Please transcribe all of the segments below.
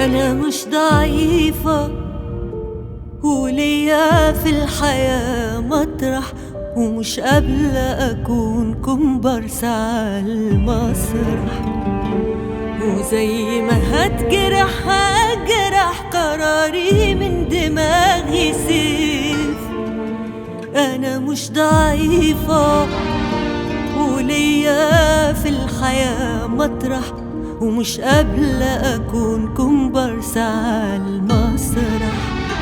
أنا مش ضعيفة وليا في الحياة مطرح، ومش قابلة أكون كومبارس على المسرح. وزي ما هتجرح هجرح، قراري من دماغي سيف. أنا مش ضعيفة وليا في الحياة مطرح، ومش قابلة أكون كومبارس على المسرح.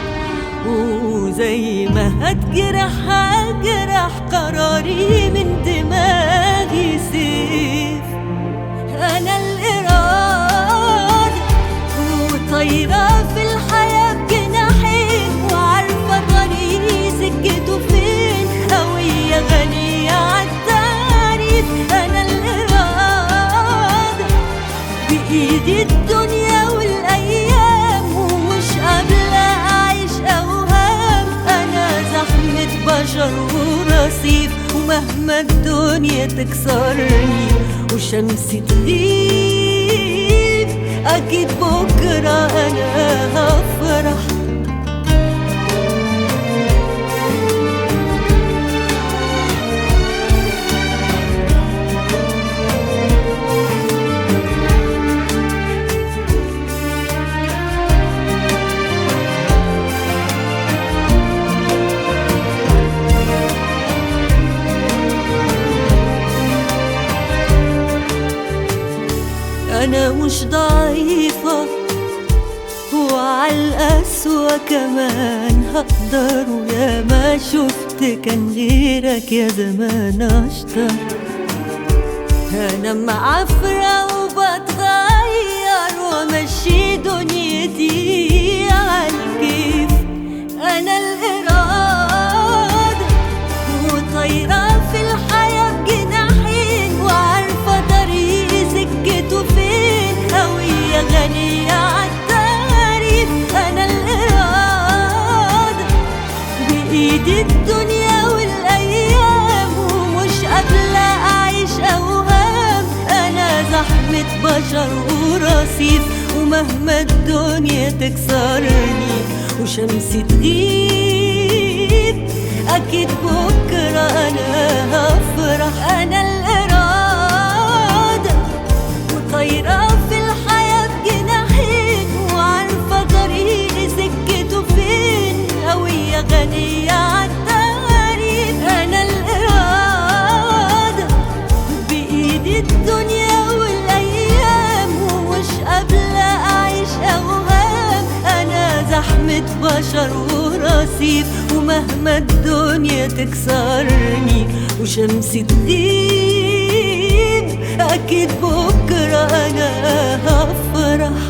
وزي ما هتجرح هجرح، قراري من دماغي سيف. أنا الإرادة وطايرة في الحياة بجناحين، وعارفة طريقي سكته فين، هوية غنية عالتعريف. أنا الإرادة بإيدي الدنيا والأيام، ومش قابلة أعيش أوهام. أنا زحمة بشر ورصيف، ومهما الدنيا تكسرني وشمسي تغيب، أكيد بكرة أنا هفرح. أنا مش ضعيفة وعالقسوة كمان هقدر، ويا ما شفت كان غيرك يا زمان أشطر. أنا معفرة وبتغير ومشي دنيتي عالكيف. أنا الإرادة وطايرة في الحياة بجناحين، وعارفة طريقي سكته فين، هوية غنية عالتعريف. أنا الإرادة بإيدي الدنيا والأيام، ومش قابلة أعيش أوهام. أنا زحمة بشر ورصيف، ومهما الدنيا تكسرني وشمسي تغيب، أكيد بكرة أنا هفرح. أنا الإرادة وطايرة في الحياة بجناحين، وعارفة طريقي سكته فين، هوية غنية عالتعريف. أنا الإرادة بإيدي الدنيا والأيام، ومش قابلة أعيش أوهام. أنا زحمة بشر ورصيف، ومهما الدنيا تكسرني وشمسي تغيب، أكيد بكرة أنا هفرح.